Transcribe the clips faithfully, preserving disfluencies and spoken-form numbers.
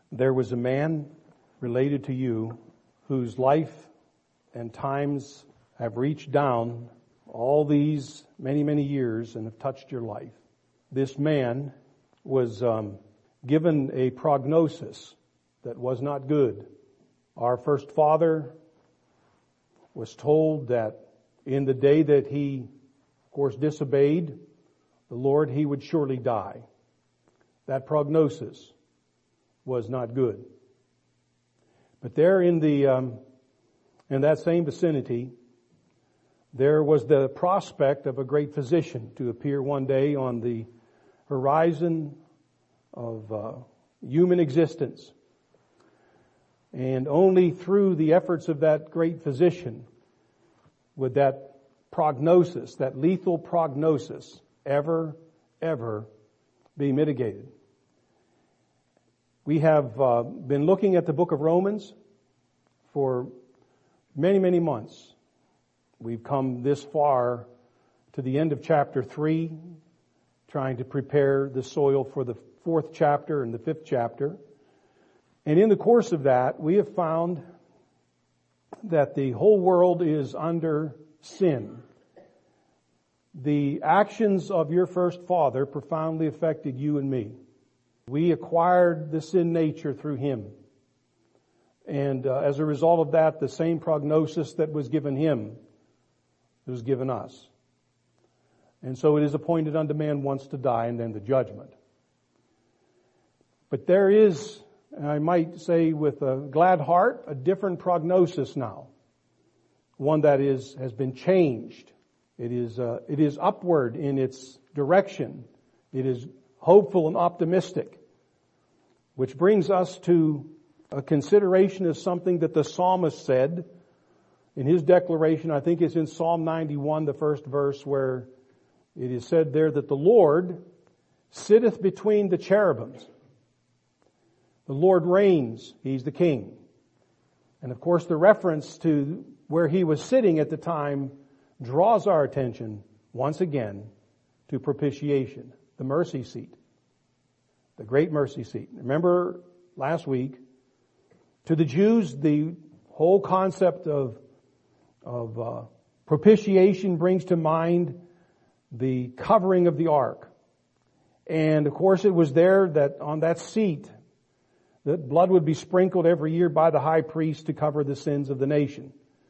There was a man related to you whose life and times have reached down all these many, many years and have touched your life. This man was um, given a prognosis that was not good. Our first father was told that in the day that he, of course, disobeyed the Lord, he would surely die. That prognosis was not good. But there in the um, in that same vicinity, there was the prospect of a great physician to appear one day on the horizon of uh, human existence. And only through the efforts of that great physician would that prognosis, that lethal prognosis, ever, ever be mitigated. We have uh, been looking at the book of Romans for many, many months. We've come this far to the end of chapter three, trying to prepare the soil for the fourth chapter and the fifth chapter. And in the course of that, we have found that the whole world is under sin. The actions of your first father profoundly affected you and me. We acquired the sin nature through him. And uh, as a result of that, the same prognosis that was given him was given us. And so it is appointed unto man once to die and then the judgment. But there is, I might say with a glad heart, a different prognosis now. One that is, has been changed. It is, uh, it is upward in its direction. It is hopeful and optimistic. Which brings us to a consideration of something that the psalmist said in his declaration. I think it's in Psalm ninety-one, the first verse, where it is said there that the Lord sitteth between the cherubims. The Lord reigns. He's the king. And of course the reference to where he was sitting at the time draws our attention once again to propitiation, the mercy seat, the great mercy seat. Remember last week, to the Jews, the whole concept of, of uh, propitiation brings to mind the covering of the ark. And of course it was there that on that seat, that blood would be sprinkled every year by the high priest to cover the sins of the nation.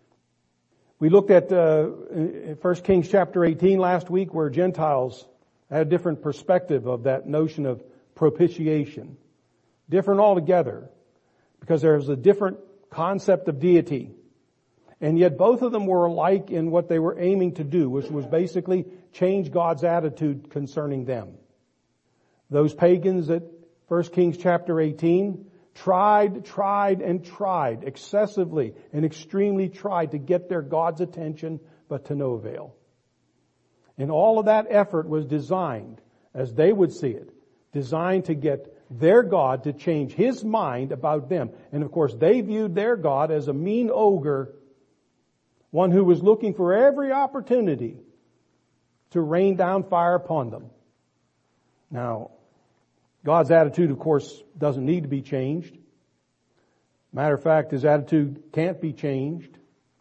We looked at uh, First Kings chapter eighteen last week, where Gentiles had a different perspective of that notion of propitiation. Different altogether, because there's a different concept of deity. And yet both of them were alike in what they were aiming to do, which was basically change God's attitude concerning them. Those pagans at First Kings chapter eighteen tried, tried, and tried excessively and extremely tried to get their God's attention, but to no avail. And all of that effort was designed, as they would see it, designed to get their God to change his mind about them. And of course they viewed their God as a mean ogre, one who was looking for every opportunity to rain down fire upon them. Now, God's attitude, of course, doesn't need to be changed. Matter of fact, his attitude can't be changed.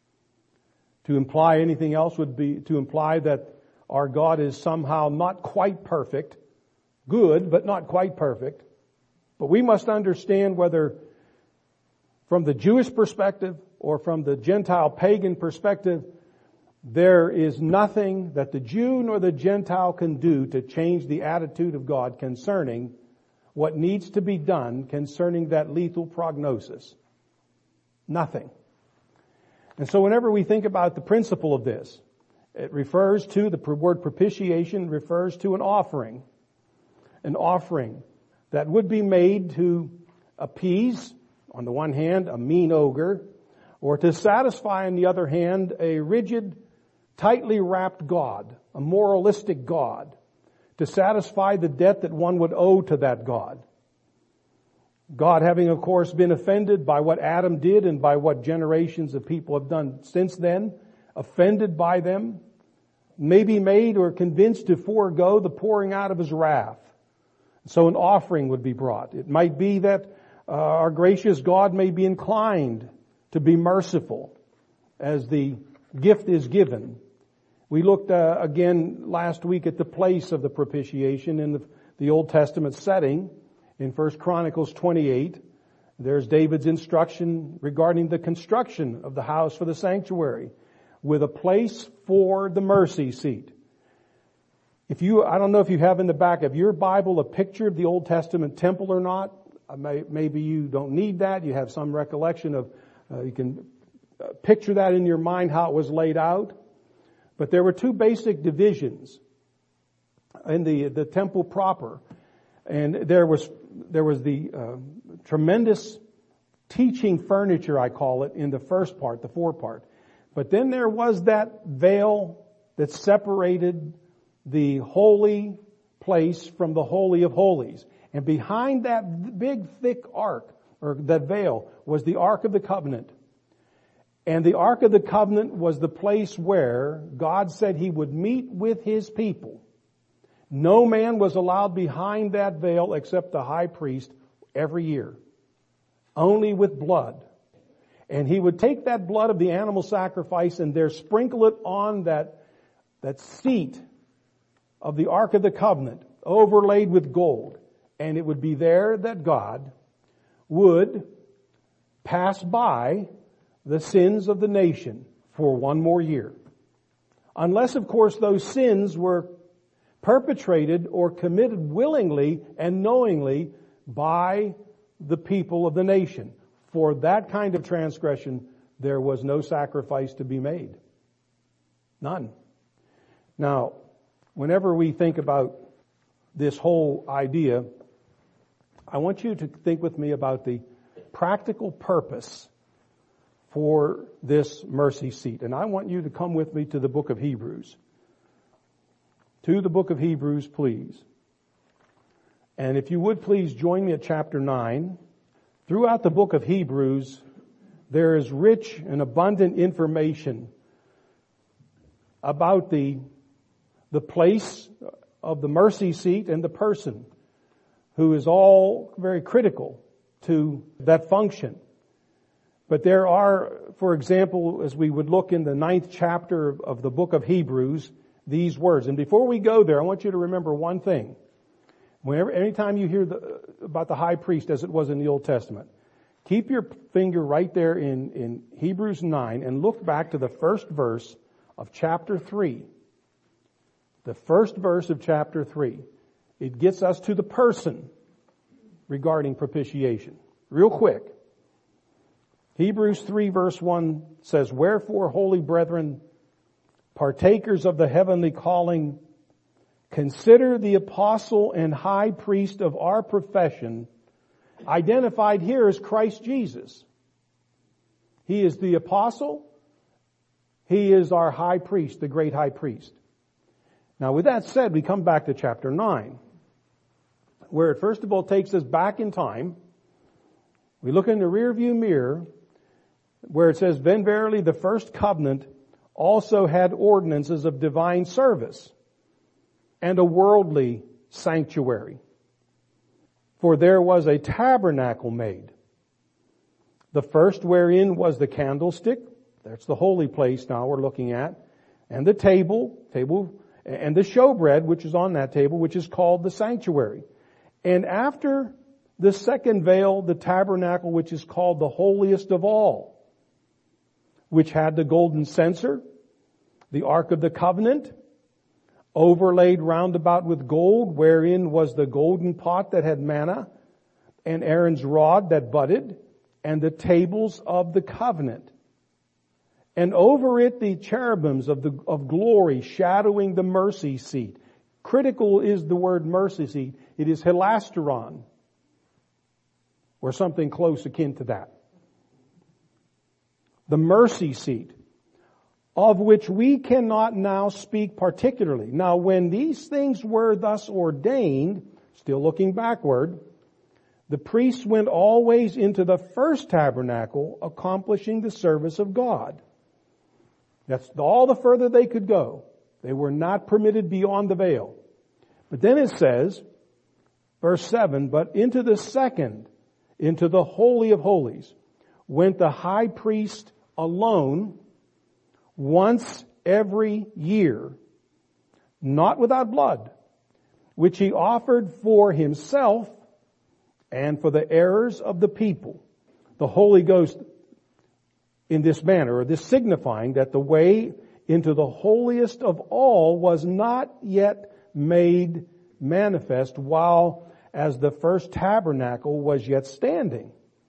To imply anything else would be to imply that our God is somehow not quite perfect. Good, but not quite perfect. But we must understand whether from the Jewish perspective or from the Gentile pagan perspective, there is nothing that the Jew nor the Gentile can do to change the attitude of God concerning what needs to be done concerning that lethal prognosis. Nothing. And so whenever we think about the principle of this, it refers to, the word propitiation refers to an offering. An offering that would be made to appease, on the one hand, a mean ogre, or to satisfy, on the other hand, a rigid, tightly wrapped God, a moralistic God, to satisfy the debt that one would owe to that God. God having, of course, been offended by what Adam did and by what generations of people have done since then, offended by them, may be made or convinced to forego the pouring out of his wrath. So an offering would be brought. It might be that uh, our gracious God may be inclined to be merciful as the gift is given. We looked uh, again last week at the place of the propitiation in the, the Old Testament setting in First Chronicles twenty-eight. There's David's instruction regarding the construction of the house for the sanctuary with a place for the mercy seat. If you, I don't know if you have in the back of your Bible a picture of the Old Testament temple or not. Maybe you don't need that. You have some recollection of, uh, you can picture that in your mind how it was laid out. But there were two basic divisions in the, the temple proper. And there was, there was the, uh, tremendous teaching furniture, I call it, in the first part, the forepart. But then there was that veil that separated the holy place from the Holy of Holies. And behind that big thick ark, or that veil, was the Ark of the Covenant. And the Ark of the Covenant was the place where God said He would meet with His people. No man was allowed behind that veil except the high priest every year. Only with blood. And he would take that blood of the animal sacrifice and there sprinkle it on that, that seat of the Ark of the Covenant, overlaid with gold. And it would be there that God would pass by the sins of the nation for one more year. Unless, of course, those sins were perpetrated or committed willingly and knowingly by the people of the nation. For that kind of transgression, there was no sacrifice to be made. None. Now, whenever we think about this whole idea, I want you to think with me about the practical purpose for this mercy seat. And I want you to come with me to the book of Hebrews. To the book of Hebrews, please. And if you would please join me at chapter nine. Throughout the book of Hebrews, there is rich and abundant information about the, the place of the mercy seat and the person who is all very critical to that function. But there are, for example, as we would look in the ninth chapter of the book of Hebrews, these words. And before we go there, I want you to remember one thing. Whenever, anytime you hear the, about the high priest as it was in the Old Testament, keep your finger right there in, in Hebrews nine and look back to the first verse of chapter three. The first verse of chapter three. It gets us to the person regarding propitiation. Real quick. Hebrews three verse one says, "Wherefore, holy brethren, partakers of the heavenly calling, consider the apostle and high priest of our profession," identified here as Christ Jesus. He is the apostle. He is our high priest, the great high priest. Now with that said, we come back to chapter nine, where it first of all takes us back in time. We look in the rearview mirror, where it says, "Then verily the first covenant also had ordinances of divine service, and a worldly sanctuary. For there was a tabernacle made, the first wherein was the candlestick," that's the holy place now we're looking at, "and the table, table, and the showbread, which is on that table, which is called the sanctuary. And after the second veil, the tabernacle, which is called the holiest of all, which had the golden censer, the ark of the covenant, overlaid round about with gold, wherein was the golden pot that had manna, and Aaron's rod that budded, and the tables of the covenant. And over it the cherubims of the of glory, shadowing the mercy seat." Critical is the word mercy seat. It is hilasteron, or something close akin to that. The mercy seat, of which we cannot now speak particularly. Now when these things were thus ordained, still looking backward, the priests went always into the first tabernacle, accomplishing the service of God. That's all the further they could go. They were not permitted beyond the veil. But then it says, verse seven, "But into the second, into the Holy of Holies went the high priest alone once every year, not without blood, which he offered for himself and for the errors of the people. The Holy Ghost in this manner, or this signifying that the way into the holiest of all was not yet made manifest, while as the first tabernacle was yet standing.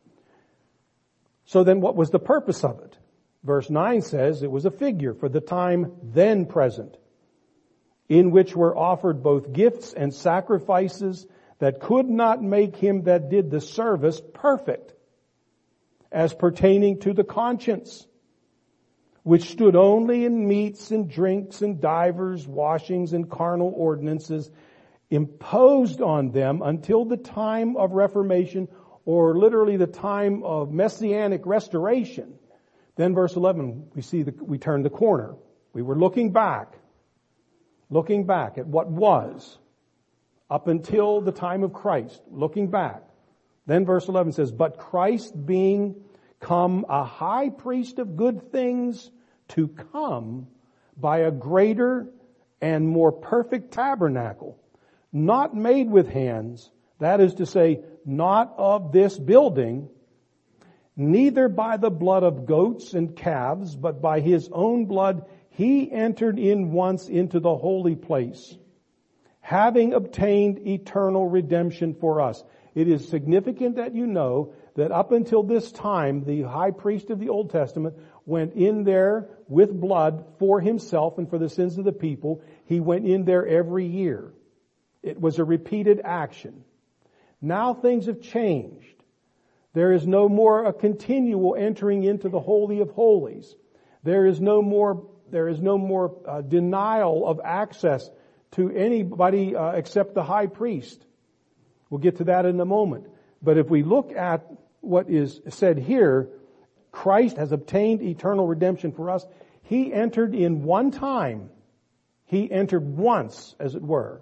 So then what was the purpose of it? Verse nine says it was a figure for the time then present, in which were offered both gifts and sacrifices that could not make him that did the service perfect, as pertaining to the conscience, which stood only in meats and drinks and divers washings and carnal ordinances imposed on them until the time of Reformation, or literally the time of Messianic restoration. Then verse eleven, we see the, we turn the corner. We were looking back, looking back at what was up until the time of Christ, looking back. Then verse eleven says, but Christ being come a high priest of good things to come by a greater and more perfect tabernacle, not made with hands, that is to say, not of this building, neither by the blood of goats and calves, but by his own blood he entered in once into the holy place, having obtained eternal redemption for us. It is significant that you know that up until this time, the high priest of the Old Testament went in there with blood for himself and for the sins of the people. He went in there every year. It was a repeated action. Now things have changed. There is no more a continual entering into the Holy of Holies. There is no more, there is no more uh, denial of access to anybody uh, except the high priest. We'll get to that in a moment. But if we look at what is said here, Christ has obtained eternal redemption for us. He entered in one time. He entered once, as it were.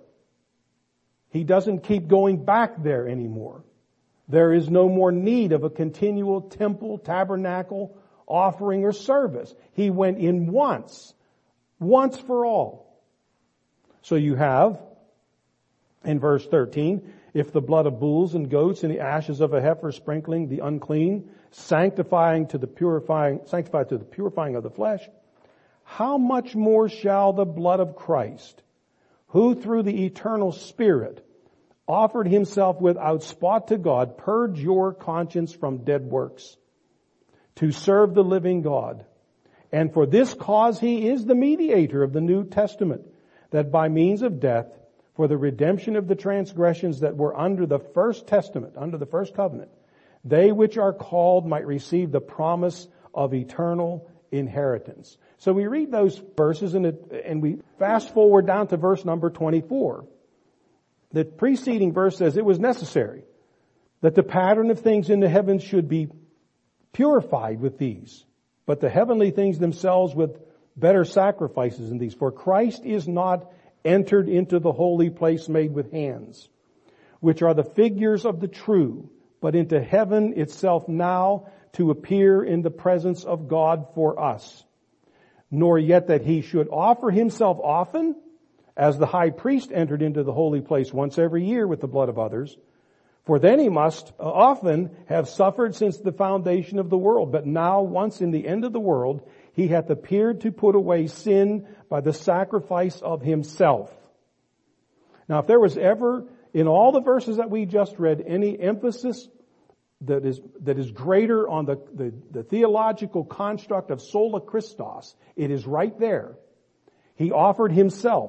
He doesn't keep going back there anymore. There is no more need of a continual temple, tabernacle, offering, or service. He went in once, once for all. So you have, in verse thirteen, if the blood of bulls and goats and the ashes of a heifer sprinkling the unclean, sanctifying to the purifying, sanctified to the purifying of the flesh, how much more shall the blood of Christ, who through the eternal Spirit offered himself without spot to God, purge your conscience from dead works, to serve the living God. And for this cause he is the mediator of the New Testament, that by means of death, for the redemption of the transgressions that were under the first testament, under the first covenant, they which are called might receive the promise of eternal inheritance. So we read those verses and, it, and we fast forward down to verse number twenty-four. The preceding verse says it was necessary that the pattern of things in the heavens should be purified with these, but the heavenly things themselves with better sacrifices than these. For Christ is not entered into the holy place made with hands, which are the figures of the true, but into heaven itself now to appear in the presence of God for us. Nor yet that he should offer himself often, as the high priest entered into the holy place once every year with the blood of others. For then he must often have suffered since the foundation of the world. But now, once in the end of the world, he hath appeared to put away sin by the sacrifice of himself. Now, if there was ever, in all the verses that we just read, any emphasis that is that is greater on the, the, the theological construct of sola Christos, it is right there. He offered himself.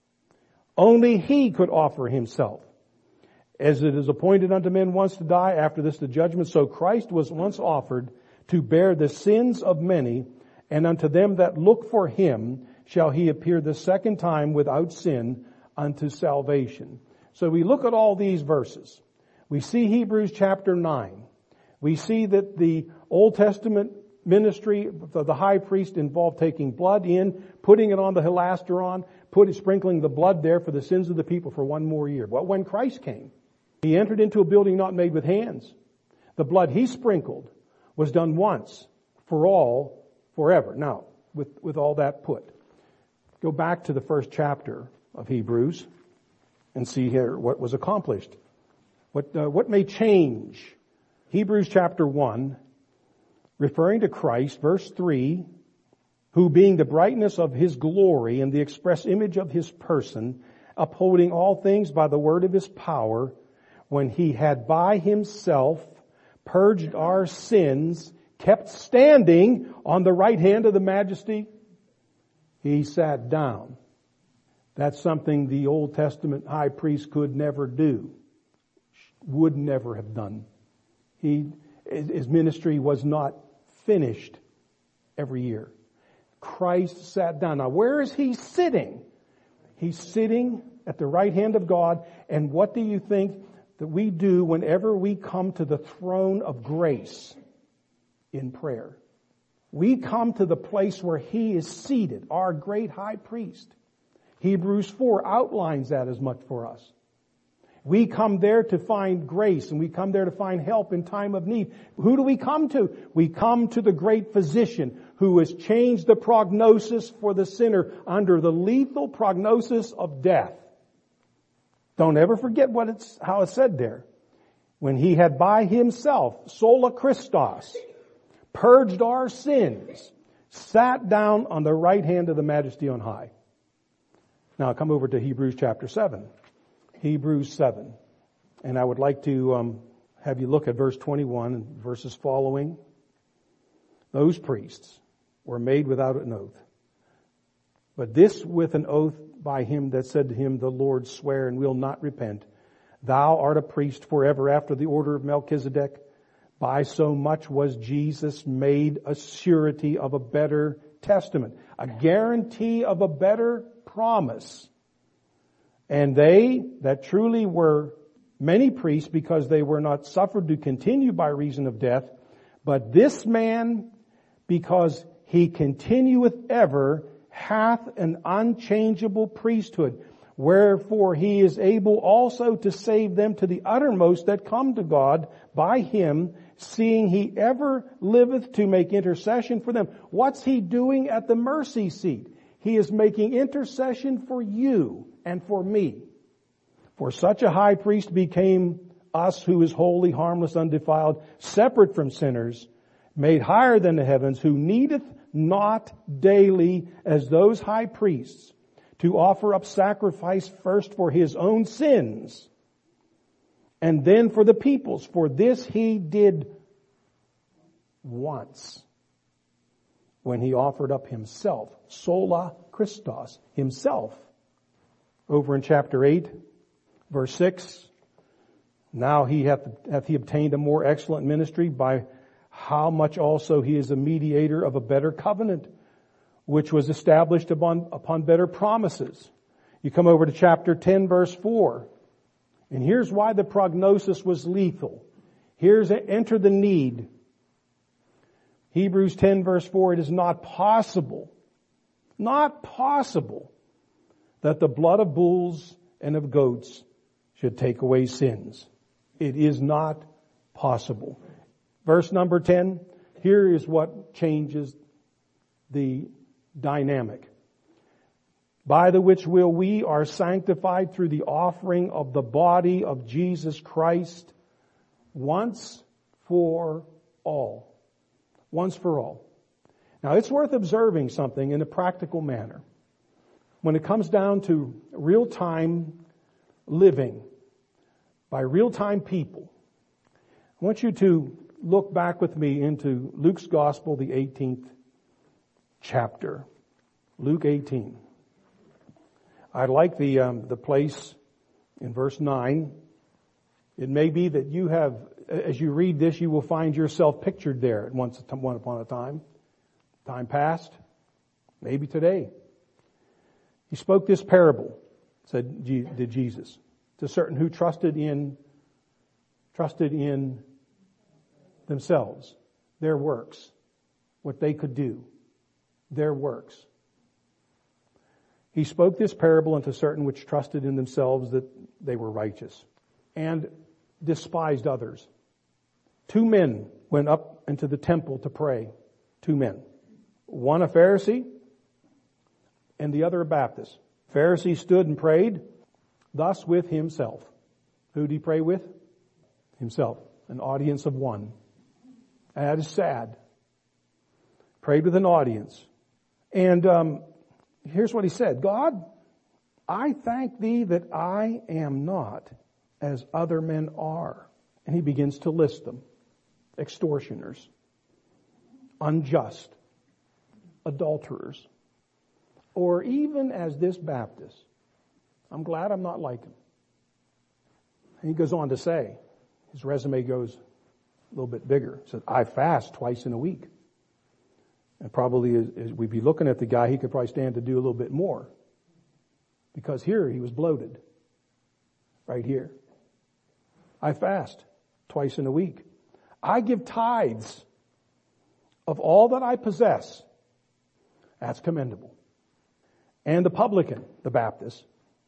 Only he could offer himself. As it is appointed unto men once to die, after this the judgment, so Christ was once offered to bear the sins of many, and unto them that look for him shall he appear the second time without sin unto salvation. So we look at all these verses. We see Hebrews chapter nine. We see that the Old Testament ministry of the high priest involved taking blood in, putting it on the hilasteron, putting, sprinkling the blood there for the sins of the people for one more year. But when Christ came, he entered into a building not made with hands. The blood he sprinkled was done once for all forever. Now, with, with all that put, go back to the first chapter of Hebrews and see here what was accomplished. What, uh, what may change? Hebrews chapter one, referring to Christ, verse three, who being the brightness of his glory and the express image of his person, upholding all things by the word of his power, when he had by himself purged our sins, kept standing on the right hand of the majesty, he sat down. That's something the Old Testament high priest could never do, would never have done. He, his ministry was not finished every year. Christ sat down. Now, where is he sitting? He's sitting at the right hand of God. And what do you think that we do whenever we come to the throne of grace in prayer? We come to the place where he is seated, our great high priest. Hebrews four outlines that as much for us. We come there to find grace, and we come there to find help in time of need. Who do we come to? We come to the great physician who has changed the prognosis for the sinner under the lethal prognosis of death. Don't ever forget what it's, how it's said there. When he had by himself, sola Christos, purged our sins, sat down on the right hand of the majesty on high. Now come over to Hebrews chapter seven. Hebrews seven. And I would like to um, have you look at verse twenty-one and verses following. Those priests were made without an oath. But this with an oath by him that said to him, the Lord swear and will not repent. Thou art a priest forever after the order of Melchizedek. By so much was Jesus made a surety of a better testament, a guarantee of a better promise. And they that truly were many priests, because they were not suffered to continue by reason of death, but this man, because he continueth ever, hath an unchangeable priesthood, wherefore he is able also to save them to the uttermost that come to God by him, seeing he ever liveth to make intercession for them. What's he doing at the mercy seat? He is making intercession for you and for me. For such a high priest became us, who is holy, harmless, undefiled, separate from sinners, made higher than the heavens, who needeth not daily as those high priests to offer up sacrifice first for his own sins and then for the people's. For this he did once, when he offered up himself, sola Christos, himself. Over in chapter eight, verse six, now he hath, hath he obtained a more excellent ministry, by how much also he is a mediator of a better covenant, which was established upon, upon better promises. You come over to chapter ten, verse four, and here's why the prognosis was lethal. Here's a, enter the need. Hebrews ten, verse four, it is not possible, not possible that the blood of bulls and of goats should take away sins. It is not possible. Verse number ten, here is what changes the dynamic. By the which will we are sanctified through the offering of the body of Jesus Christ once for all. Once for all. Now it's worth observing something in a practical manner. When it comes down to real-time living by real-time people, I want you to look back with me into Luke's Gospel, the eighteenth chapter. Luke eighteen. I like the um, the place in verse nine. It may be that you have, as you read this, you will find yourself pictured there at once, one upon a time. Time past, maybe today. He spoke this parable, said did Jesus, to certain who trusted in trusted in themselves, their works, what they could do, their works. He spoke this parable unto certain which trusted in themselves that they were righteous, and despised others. Two men went up into the temple to pray. Two men. One a Pharisee and the other a Baptist. Pharisee stood and prayed thus with himself. Who did he pray with? Himself. An audience of one. That is sad. Prayed with an audience. And um, here's what he said. God, I thank thee that I am not as other men are. And he begins to list them. Extortioners. Unjust. Adulterers. Or even as this Baptist. I'm glad I'm not like him. And he goes on to say, his resume goes a little bit bigger. He says, I fast twice in a week. And probably as, as we'd be looking at the guy, he could probably stand to do a little bit more. Because here he was bloated. Right here. I fast twice in a week. I give tithes of all that I possess. That's commendable. And the publican, the Baptist,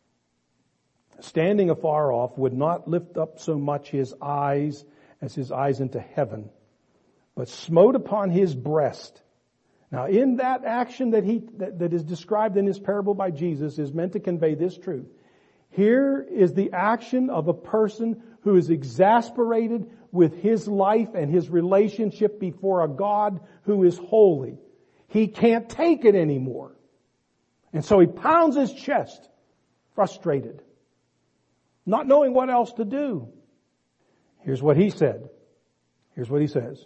standing afar off, would not lift up so much his eyes as his eyes into heaven, but smote upon his breast. Now in that action that he, that, that is described in this parable by Jesus is meant to convey this truth. Here is the action of a person who is exasperated with his life and his relationship before a God who is holy. He can't take it anymore. And so he pounds his chest, frustrated, not knowing what else to do. Here's what he said. Here's what he says.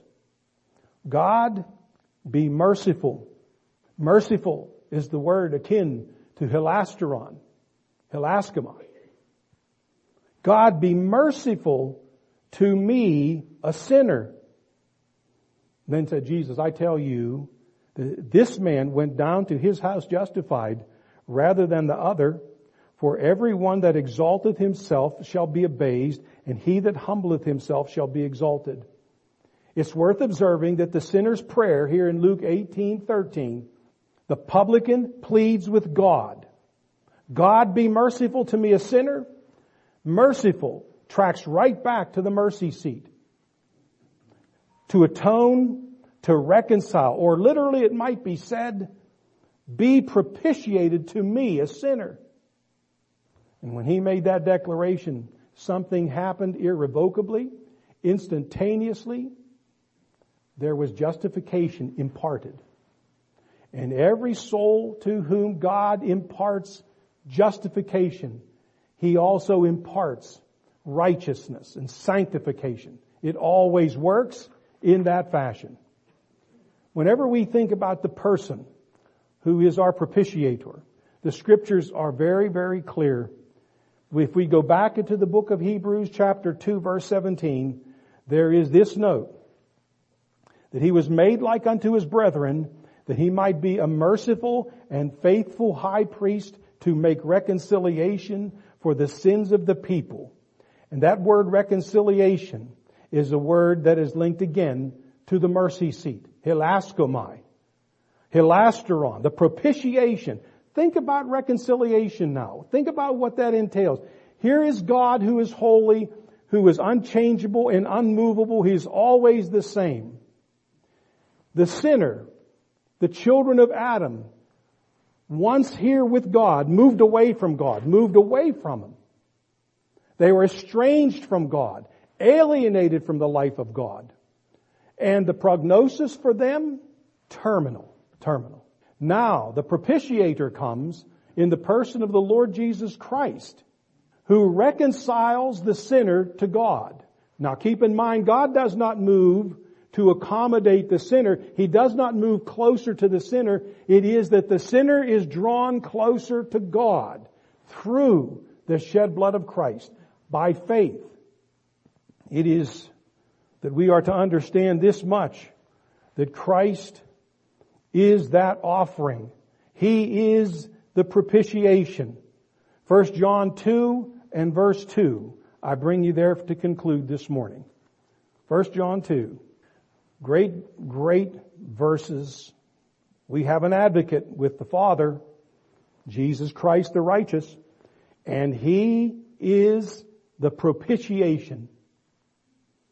God, be merciful. Merciful is the word akin to hilasteron, hilaskomai. God, be merciful to me, a sinner. Then said Jesus, I tell you, this man went down to his house justified rather than the other. For everyone that exalteth himself shall be abased, and he that humbleth himself shall be exalted. It's worth observing that the sinner's prayer here in Luke eighteen thirteen, the publican pleads with God. God, be merciful to me, a sinner. Merciful tracks right back to the mercy seat. To atone, to reconcile, or literally it might be said, be propitiated to me, a sinner. And when he made that declaration, something happened irrevocably, instantaneously. There was justification imparted. And every soul to whom God imparts justification, he also imparts righteousness and sanctification. It always works in that fashion. Whenever we think about the person who is our propitiator, the scriptures are very, very clear. If we go back into the book of Hebrews chapter two verse seventeen, there is this note, that he was made like unto his brethren, that he might be a merciful and faithful high priest to make reconciliation for the sins of the people. And that word reconciliation is a word that is linked again to the mercy seat. Hilaskomai. Hilasteron. The propitiation. Think about reconciliation now. Think about what that entails. Here is God who is holy, who is unchangeable and unmovable. He's always the same. The sinner, the children of Adam, once here with God, moved away from God, moved away from Him. They were estranged from God, alienated from the life of God. And the prognosis for them, terminal, terminal. Now, the propitiator comes in the person of the Lord Jesus Christ, who reconciles the sinner to God. Now, keep in mind, God does not move to accommodate the sinner. He does not move closer to the sinner. It is that the sinner is drawn closer to God through the shed blood of Christ by faith. It is that we are to understand this much, that Christ is that offering. He is the propitiation. First John two and verse two. I bring you there to conclude this morning. First John two. Great, great verses. We have an advocate with the Father, Jesus Christ the righteous, and He is the propitiation.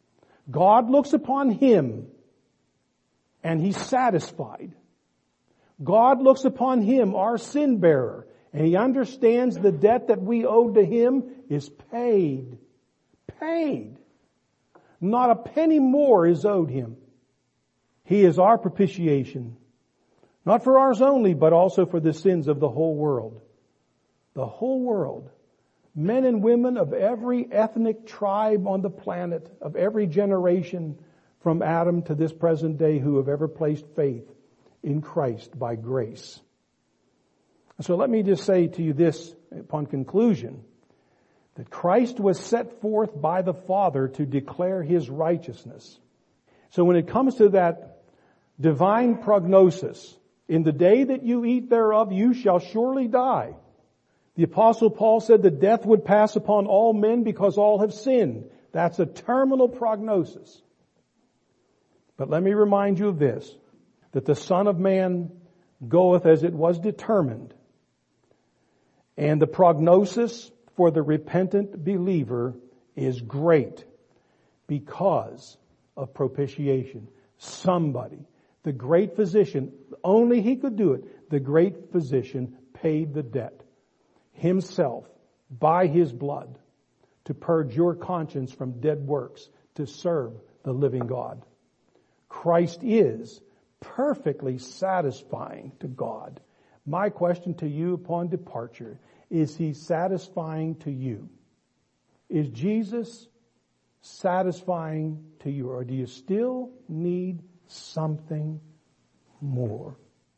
God looks upon him and he's satisfied. God looks upon him, our sin bearer, and he understands the debt that we owed to him is paid. Paid. Not a penny more is owed him. He is our propitiation. Not for ours only, but also for the sins of the whole world. The whole world. Men and women of every ethnic tribe on the planet, of every generation from Adam to this present day who have ever placed faith in Christ by grace. So let me just say to you this upon conclusion, that Christ was set forth by the Father to declare his righteousness. So when it comes to that divine prognosis, in the day that you eat thereof, you shall surely die. The Apostle Paul said that death would pass upon all men because all have sinned. That's a terminal prognosis. But let me remind you of this, that the Son of Man goeth as it was determined. And the prognosis for the repentant believer is great because of propitiation. Somebody, the great physician, only he could do it, the great physician paid the debt himself by his blood to purge your conscience from dead works to serve the living God. Christ is perfectly satisfying to God. My question to you upon departure, is he satisfying to you? Is Jesus satisfying to you, or do you still need something more?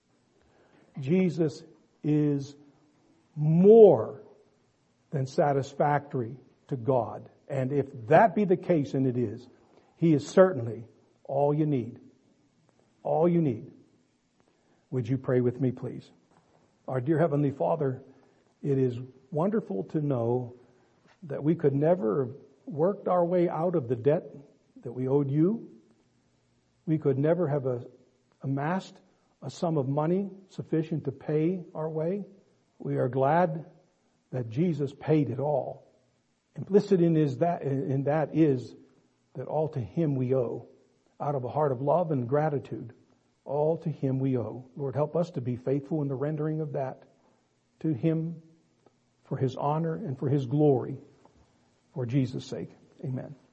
Jesus is more than satisfactory to God. And if that be the case, and it is, he is certainly all you need. All you need. Would you pray with me, please? Our dear Heavenly Father, it is wonderful to know that we could never have worked our way out of the debt that we owed you. We could never have a, amassed a sum of money sufficient to pay our way. We are glad that Jesus paid it all. Implicit in, is that, in that is that all to him we owe. Out of a heart of love and gratitude, all to him we owe. Lord, help us to be faithful in the rendering of that to him for his honor and for his glory. For Jesus' sake, amen.